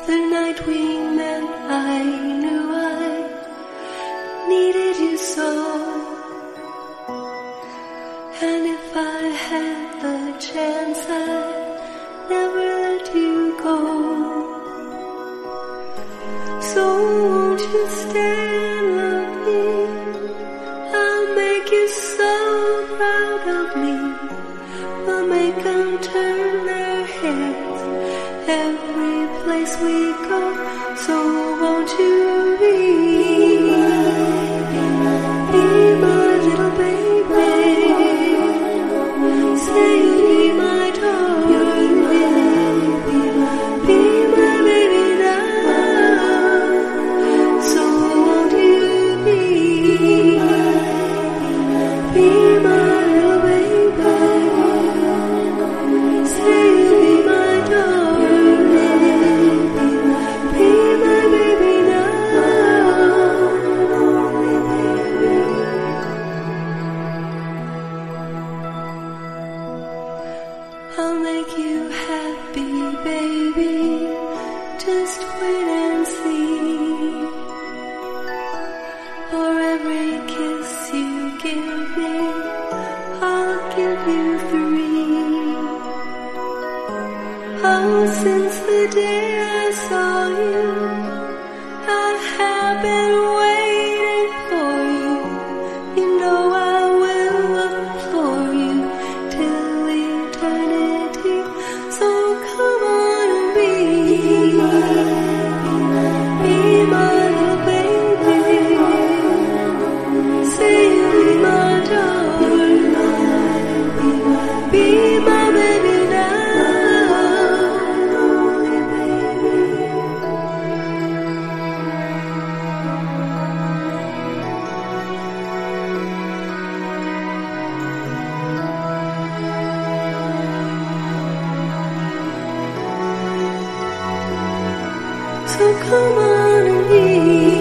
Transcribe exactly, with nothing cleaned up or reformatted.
The night we met, I knew I needed you so. And if I had the chance, I'd never let you go. So won't you stay and love me? I'll make you so proud of me. We'll make them turn their heads every place we go. So won't you be, be my little baby? Say you'll be my darling, be my baby now. So won't you be, be my little baby? Say you'll be my darling, be my baby now. I'll make you happy, baby. Just wait and see. For every kiss you give me, I'll give you three. Oh, since the day I saw you, I have been waiting for you. You know I will adore you till eternity. So come on and be, be my little baby. Say you'll be my darling, be my baby now. So come on and be